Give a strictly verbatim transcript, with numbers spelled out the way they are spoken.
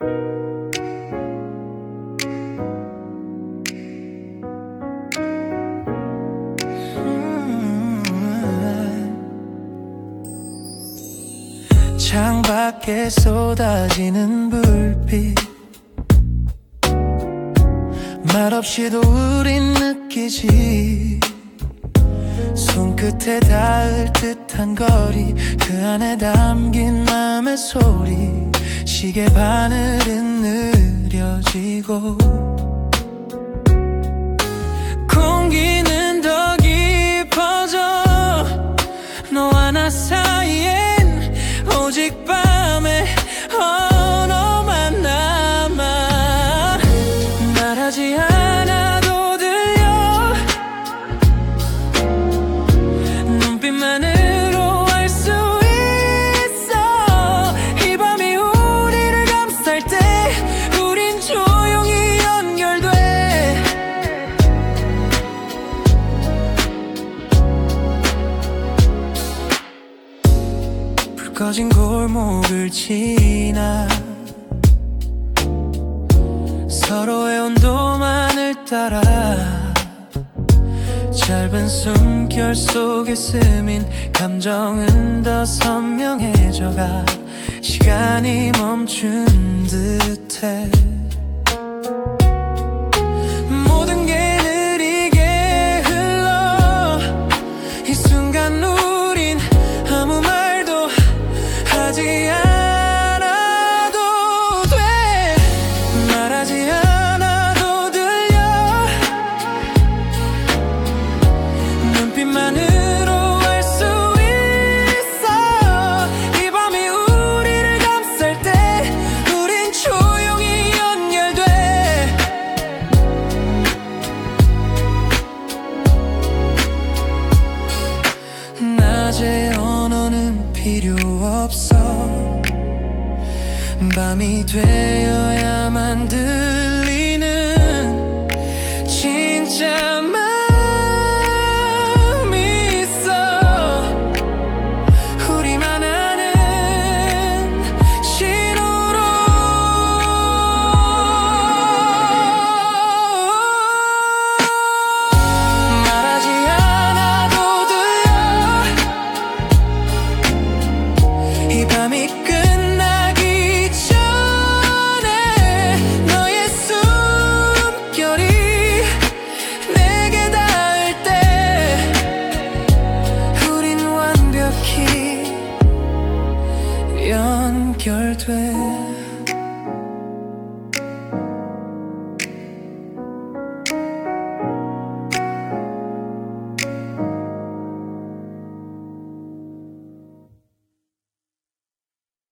창밖에 쏟아지는 불빛 말없이도 우린 느끼지 손끝에 닿을 듯한 거리 그 안에 담긴 맘의 소리 시계 바늘은 느려지고 공기는 더 깊어져 너와 나 사이엔 오직 밤에 언어만 남아 말하지 않아도 들려 눈빛만으로 알 수 있어 이 밤이 우리를 감쌀 때 우린 조용히 연결돼 불 꺼진 골목을 지나 서로의 온도만을 따라 짧은 숨결 속에 스민 감정은 더 선명해져가 시간이 멈춘 듯해 모든 게 느리게 흘러 이 순간 우린 아무 말도 하지 않아도 돼 말하지 않아도 들려 눈빛만으로 알 수 있어 이 밤이 우리를 감쌀 때 우린 조용히 연결돼 낮에 언어는 필요 없어 밤이 되어야만 들리는 진짜